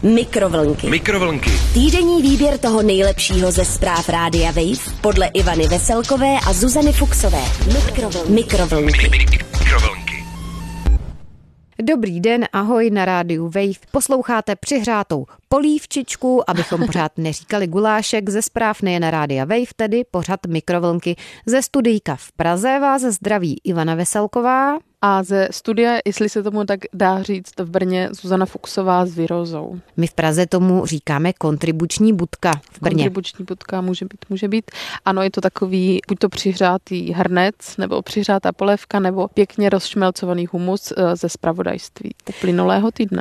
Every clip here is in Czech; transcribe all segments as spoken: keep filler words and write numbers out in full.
Mikrovlnky. Mikrovlnky. Týdenní výběr toho nejlepšího ze zpráv Rádia Wave podle Ivany Veselkové a Zuzany Fuksové. Mikrovlnky. Mikrovlnky. Mikrovlnky. Dobrý den, ahoj na rádiu Wave. Posloucháte přihřátou polívčičku, abychom pořád neříkali gulášek, ze zpráv nejen na rádia Wave, tedy pořad Mikrovlnky. Ze studijka v Praze vás zdraví Ivana Veselková. A ze studia, jestli se tomu tak dá říct, v Brně Zuzana Fuksová s Virozou. My v Praze tomu říkáme kontribuční budka v Brně. Kontribuční budka může být, může být. Ano, je to takový buď to přihřátý hrnec, nebo přihřátá polévka, nebo pěkně rozšmelcovaný humus ze zpravodajství uplynulého týdne.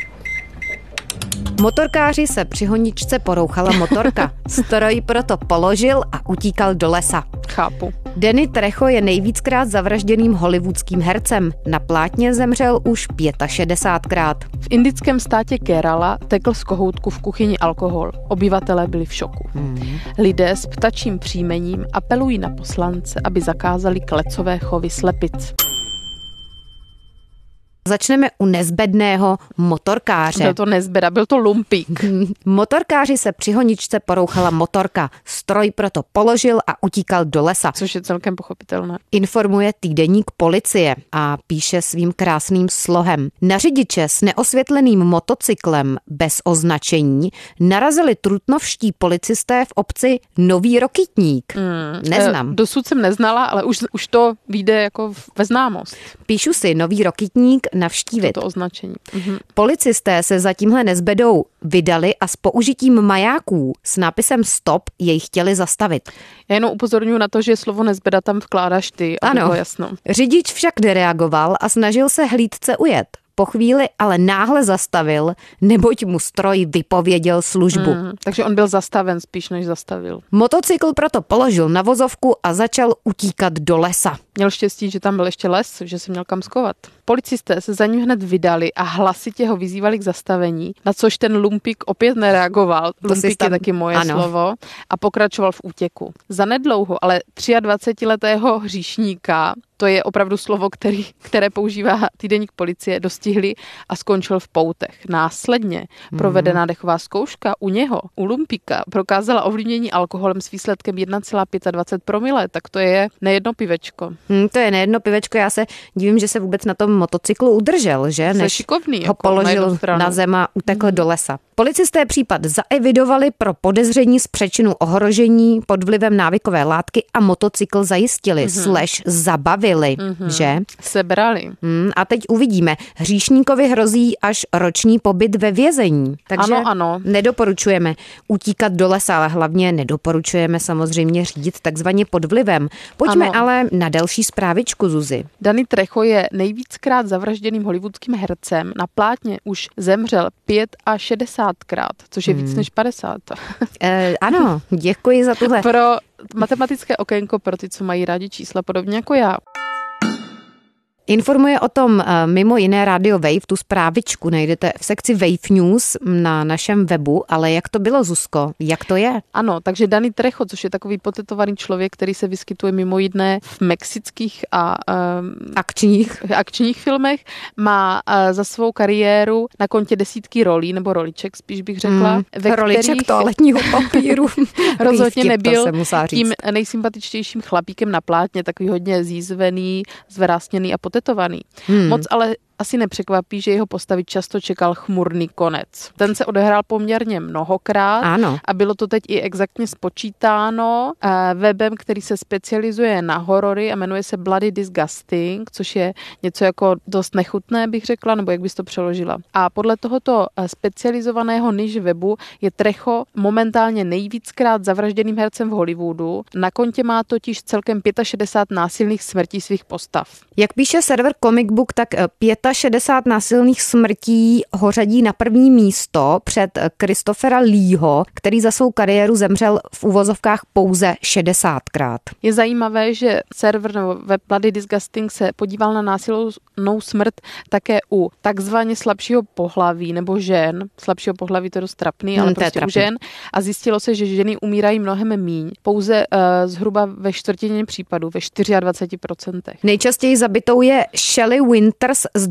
Motorkáři se při honičce porouchala motorka. Stroj proto položil a utíkal do lesa. Chápu. Danny Trejo je nejvíckrát zavražděným hollywoodským hercem. Na plátně zemřel už šedesátkrát. V indickém státě Kerala tekl z kohoutku v kuchyni alkohol. Obyvatelé byli v šoku. Hmm. Lidé s ptačím příjmením apelují na poslance, aby zakázali klecové chovy slepic. Začneme u nezbedného motorkáře. Byl to nezbeda, byl to lumpík. Motorkáři se při honičce porouchala motorka. Stroj proto položil a utíkal do lesa. Což je celkem pochopitelné. Informuje týdeník Policie a píše svým krásným slohem. Na řidiče s neosvětleným motocyklem bez označení narazili trutnovští policisté v obci Nový Rokitník. Hmm. Neznám. Dosud jsem neznala, ale už, už to vyjde jako ve známost. Píšu si Nový Rokitník navštívit. To označení. Mhm. Policisté se za tímhle nezbedou vydali a s použitím majáků s nápisem stop jej chtěli zastavit. Já jenom upozorňuji na to, že slovo nezbeda tam vkládáš ty, aby ano. bylo jasno. Řidič však nereagoval a snažil se hlídce ujet. Po chvíli ale náhle zastavil, neboť mu stroj vypověděl službu. Mm, takže on byl zastaven spíš, než zastavil. Motocykl proto položil na vozovku a začal utíkat do lesa. Měl štěstí, že tam byl ještě les, že se měl kam skovat. Policisté se za ním hned vydali a hlasitě ho vyzývali k zastavení, na což ten lumpík opět nereagoval. Lumpík tam... je taky moje ano. slovo. A pokračoval v útěku. Zanedlouho, ale dvacetiletého hříšníka, to je opravdu slovo, který, které používá týdeník Policie, dostihli a skončil v poutech. Následně mm. provedená dechová zkouška u něho, u lumpíka, prokázala ovlivnění alkoholem s výsledkem jedna celá dvacet pět promile, tak to je nejedno pivečko. Hmm, to je nejedno pivečko, já se divím, že se vůbec na tom motocyklu udržel, že? Než šikovný, ho jako položil na, na zem a utekl mm. do lesa. Policisté případ zaevidovali pro podezření z přečinu ohrožení pod vlivem návykové látky a motocykl zajistili, mm-hmm. slash zabavili, mm-hmm. že? Sebrali. Hmm, a teď uvidíme. Hříšníkovi hrozí až roční pobyt ve vězení. Takže ano, ano. nedoporučujeme utíkat do lesa, ale hlavně nedoporučujeme samozřejmě řídit takzvaně pod vlivem. Pojďme ano. ale na další zprávičku, Zuzi. Danny Trejo je nejvíckrát zavražděným hollywoodským hercem. Na plátně už zemřel šedesátkrát, což je víc hmm. než padesát. E, ano, děkuji za tuhle. Pro matematické okénko pro ty, co mají rádi čísla, podobně jako já. Informuje o tom mimo jiné Radio Wave, tu zprávičku najdete v sekci Wave News na našem webu, ale jak to bylo, Zuzko? Jak to je? Ano, takže Danny Trejo, což je takový potetovaný člověk, který se vyskytuje mimo jiné v mexických a um, akčních. akčních filmech, má uh, za svou kariéru na kontě desítky rolí, nebo roliček, spíš bych řekla. Mm, ve roliček kterých... toaletního papíru. Rozhodně nebyl tím nejsympatičtějším chlapíkem na plátně, takový hodně zízvený, zvrásněný a potetovaný. Hmm. Moc ale asi nepřekvapí, že jeho postavy často čekal chmurný konec. Ten se odehrál poměrně mnohokrát ano. a bylo to teď i exaktně spočítáno webem, který se specializuje na horory a jmenuje se Bloody Disgusting, což je něco jako dost nechutné, bych řekla, nebo jak bys to přeložila. A podle tohoto specializovaného niž webu je Trejo momentálně nejvíckrát zavražděným hercem v Hollywoodu. Na kontě má totiž celkem šedesát pět násilných smrtí svých postav. Jak píše server Comic Book, tak šedesát pět násilných smrtí ho řadí na první místo před Christophera Leeho, který za svou kariéru zemřel v uvozovkách pouze šedesátkrát. Je zajímavé, že server nebo web Bloody Disgusting se podíval na násilnou smrt také u takzvaně slabšího pohlaví nebo žen. Slabšího pohlaví to je dost trapný, ale hmm, prostě u žen. A zjistilo se, že ženy umírají mnohem míň. Pouze uh, zhruba ve čtvrtině případů, ve dvacet čtyři procent. Nejčastěji zabitou je Shelley Winters z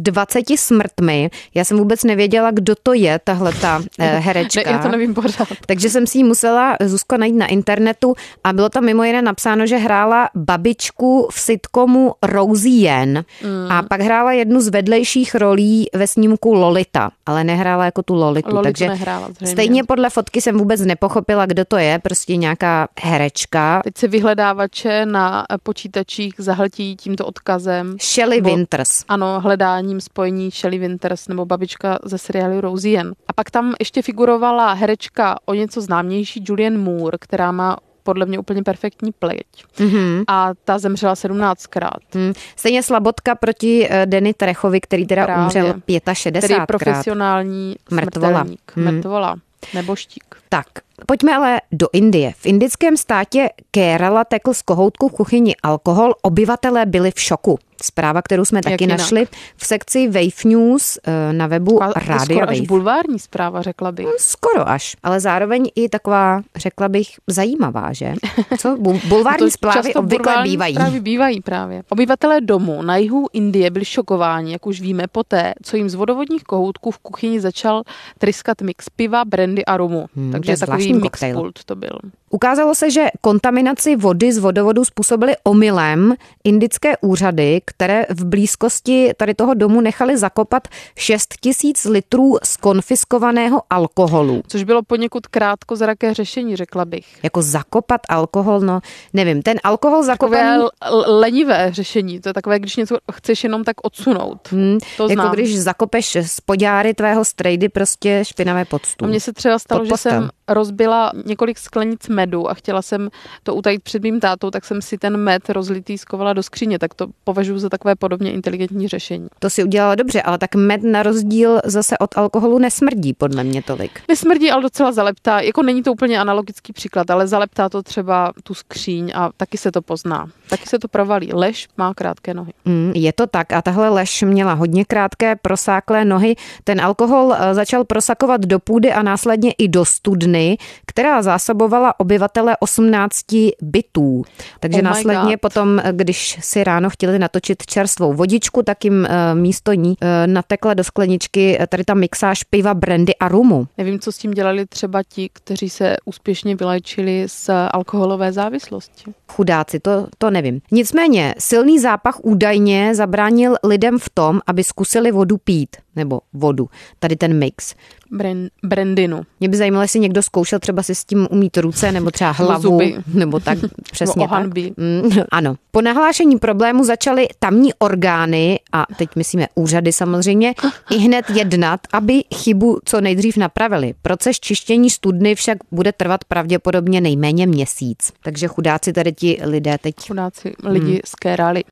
dvaceti smrtmi. Já jsem vůbec nevěděla, kdo to je, tahle ta herečka. Ne, já to nevím pořád. Takže jsem si ji musela, Zuzko, najít na internetu a bylo tam mimo jiné napsáno, že hrála babičku v sitcomu Rosie Jen mm. a pak hrála jednu z vedlejších rolí ve snímku Lolita, ale nehrála jako tu Lolitu. Lolitu takže nehrála, stejně podle fotky jsem vůbec nepochopila, kdo to je, prostě nějaká herečka. Teď se vyhledávače na počítačích zahltí tímto odkazem. Shelley Winters. Ano, hledáním spojení Shelley Winters nebo babička ze seriálu Rosie Jen. A pak tam ještě figurovala herečka o něco známější Julianne Moore, která má podle mě úplně perfektní pleť. Mm-hmm. A ta zemřela sedmnáctkrát. Mm. Stejně slabotka proti Danny Trejovi, který teda Právě. umřel šedesátkrát. Který je profesionální smrtelník. Mm. Mrtvola. Neboštík. Tak, pojďme ale do Indie. V indickém státě Kerala tekl z kohoutku v kuchyni alkohol. Obyvatelé byli v šoku. Zpráva, kterou jsme taky našli v sekci Wave News na webu Rádia Wave. Skoro až bulvární zpráva, řekla bych. Skoro až, ale zároveň i taková, řekla bych, zajímavá, že? Co? Bulvární zprávy obvykle bývají. Zprávy bývají právě. Obyvatelé domu na jihu Indie byli šokováni, jak už víme, poté, co jim z vodovodních kohoutků v kuchyni začal tryskat mix piva, brandy a rumu. Hmm, Takže takový mixpult to byl. Ukázalo se, že kontaminaci vody z vodovodu způsobily omylem indické úřady, které v blízkosti tady toho domu nechali zakopat šest tisíc litrů skonfiskovaného alkoholu. Což bylo poněkud krátkozraké řešení, řekla bych. Jako zakopat alkohol, no nevím, ten alkohol zakopaný... Takové lenivé řešení, to je takové, když něco chceš jenom tak odsunout. Hmm, to jako znám. Když zakopeš z podjáry tvého strejdy prostě špinavé pod stůl. A mně se třeba stalo, že jsem rozbila několik sklenic medu a chtěla jsem to utajit před mým tátou, tak jsem si ten med rozlitý skovala do skříně, tak to považuji za takové podobně inteligentní řešení. To si udělala dobře, ale tak med na rozdíl zase od alkoholu nesmrdí podle mě tolik. Nesmrdí, ale docela zaleptá. Jako není to úplně analogický příklad, ale zaleptá to třeba tu skříň a taky se to pozná. Taky se to provalí. Lež má krátké nohy. Mm, je to tak a tahle lež měla hodně krátké prosáklé nohy. Ten alkohol začal prosakovat do půdy a následně i do studny, která zásobovala obyvatele osmnácti bytů. Takže oh následně potom, když si ráno chtěli natočit čerstvou vodičku, tak jim místo ní natekla do skleničky tady ta mixáž piva, brandy a rumu. Nevím, co s tím dělali třeba ti, kteří se úspěšně vylečili z alkoholové závislosti. Chudáci, to, to nevím. Nicméně silný zápach údajně zabránil lidem v tom, aby zkusili vodu pít. Nebo vodu. Tady ten mix. Brand, brandinu. Mě by zajímalo, jestli někdo zkoušel třeba si s tím umýt ruce, nebo třeba hlavu, zuby. Nebo tak přesně tak. Mm, ano. Po nahlášení problému začaly tamní orgány, a teď myslíme úřady samozřejmě, i hned jednat, aby chybu co nejdřív napravili. Proces čištění studny však bude trvat pravděpodobně nejméně měsíc. Takže chudáci tady ti lidé teď... Chudáci lidi hmm. z Kérali.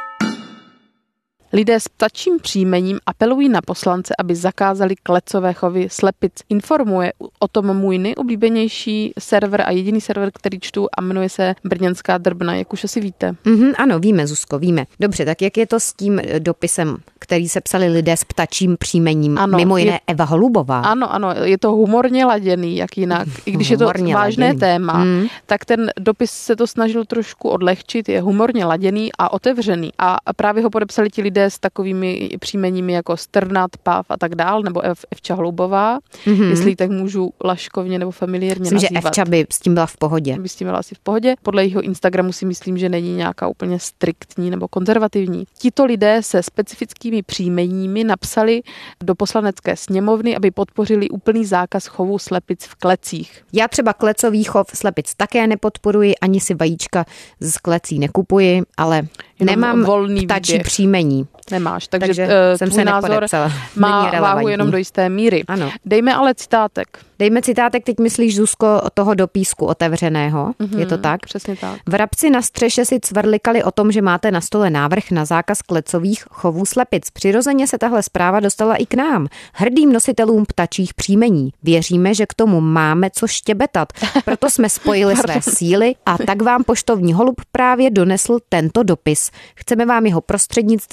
Lidé s ptačím příjmením apelují na poslance, aby zakázali klecové chovy slepic. Informuje o tom můj nejoblíbenější server a jediný server, který čtu a jmenuje se Brněnská drbna, jak už asi víte. Mm-hmm, ano, víme, Zuzko, víme. Dobře, tak jak je to s tím dopisem, který se psali lidé s ptačím příjmením, ano, mimo jiné je, Eva Holubová? Ano, ano, je to humorně laděný, jak jinak. I když je to vážné laděný téma, mm. tak ten dopis se to snažil trošku odlehčit, je humorně laděný a otevřený. A právě ho podepsali ti lidé s takovými příjmeními jako Strnat, Pav a tak dál, nebo Evča Holubová, mm-hmm. jestli tak můžu laškovně nebo familiárně myslím, nazývat. Myslím, že Evča by s tím byla v pohodě. By s tím byla asi v pohodě. Podle jeho Instagramu si myslím, že není nějaká úplně striktní nebo konzervativní. Tito lidé se specifickými příjmeními napsali do poslanecké sněmovny, aby podpořili úplný zákaz chovu slepic v klecích. Já třeba klecový chov slepic také nepodporuji, ani si vajíčka z klecí nekupuji, ale jenom nemám ptačí výběh. Příjmení. Nemáš, takže, takže uh, jsem tvůj se názor má váhu jenom do jisté míry. Ano. Dejme ale citátek. Dejme citátek, teď myslíš, Zuzko, toho do písku otevřeného, mm-hmm, je to tak? Přesně tak. Vrabci na střeše si cvrlikali o tom, že máte na stole návrh na zákaz klecových chovů slepic. Přirozeně se tahle zpráva dostala i k nám, hrdým nositelům ptačích příjmení. Věříme, že k tomu máme co štěbetat, proto jsme spojili své síly a tak vám poštovní holub právě donesl tento dopis. Chceme vám jeho prostřednictvím dát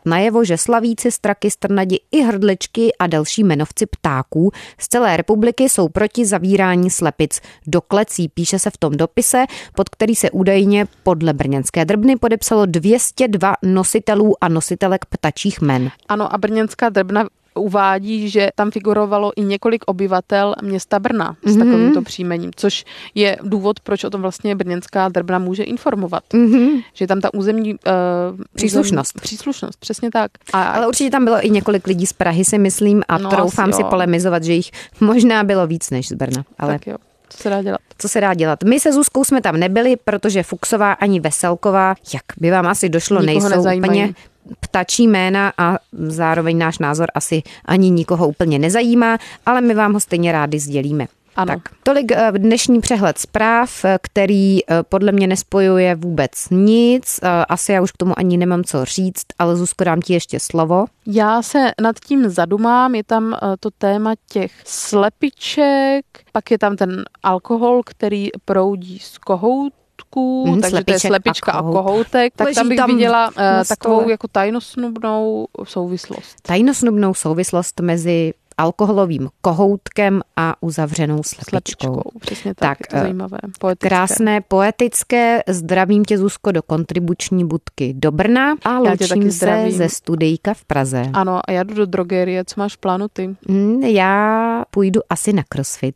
najevo, že slavíci, straky, strnadi i hrdličky a další jmenovci ptáků z celé republiky jsou proti zavírání slepic do klecí. Píše se v tom dopise, pod který se údajně podle brněnské Drbny podepsalo dvě stě dva nositelů a nositelek ptačích jmen. Ano, a brněnská Drbna uvádí, že tam figurovalo i několik obyvatel města Brna s mm-hmm. takovýmto příjmením, což je důvod, proč o tom vlastně brněnská Drbna může informovat. Mm-hmm. Že tam ta územní uh, příslušnost. Územní, příslušnost, přesně tak. A, ale určitě tam bylo i několik lidí z Prahy, si myslím, a no, troufám si polemizovat, že jich možná bylo víc než z Brna. Ale tak jo. Co se dá dělat? Co se dá dělat? My se Zuzkou jsme tam nebyli, protože Fuchsová ani Veselková, jak by vám asi došlo, nikoho nejsou nezajímají. Úplně ptačí jména a zároveň náš názor asi ani nikoho úplně nezajímá, ale my vám ho stejně rádi sdělíme. Ano. Tak, tolik dnešní přehled zpráv, který podle mě nespojuje vůbec nic. Asi já už k tomu ani nemám co říct, ale Zuzko, dám ti ještě slovo. Já se nad tím zadumám, je tam to téma těch slepiček, pak je tam ten alkohol, který proudí z kohout, Hmm, takže to je slepička a, kohout. a kohoutek, tak tam bych tam viděla uh, takovou jako tajnosnubnou souvislost. Tajnosnubnou souvislost mezi alkoholovým kohoutkem a uzavřenou slepičkou. slepičkou přesně tak, tak, je to zajímavé. Poetické. Krásné, poetické, zdravím tě, Zuzko, do kontribuční budky do Brna a loučím se ze studijka v Praze. Ano, a já jdu do drogerie, co máš v plánu ty? Hmm, já půjdu asi na crossfit.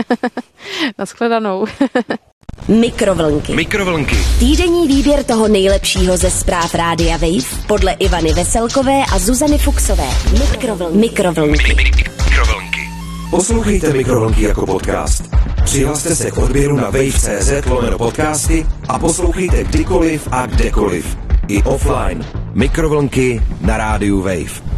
Naschledanou. Mikrovlnky. Mikrovlnky. Týdenní výběr toho nejlepšího ze zpráv Rádia Wave podle Ivany Veselkové a Zuzany Fuchsové. Mikrovlnky. Mikrovlnky. Mikrovlnky. Poslouchejte Mikrovlnky jako podcast. Přihlaste se k odběru na wave tečka cé zet lomeno podcasty a poslouchejte kdykoliv a kdekoliv. I offline. Mikrovlnky na rádiu Wave.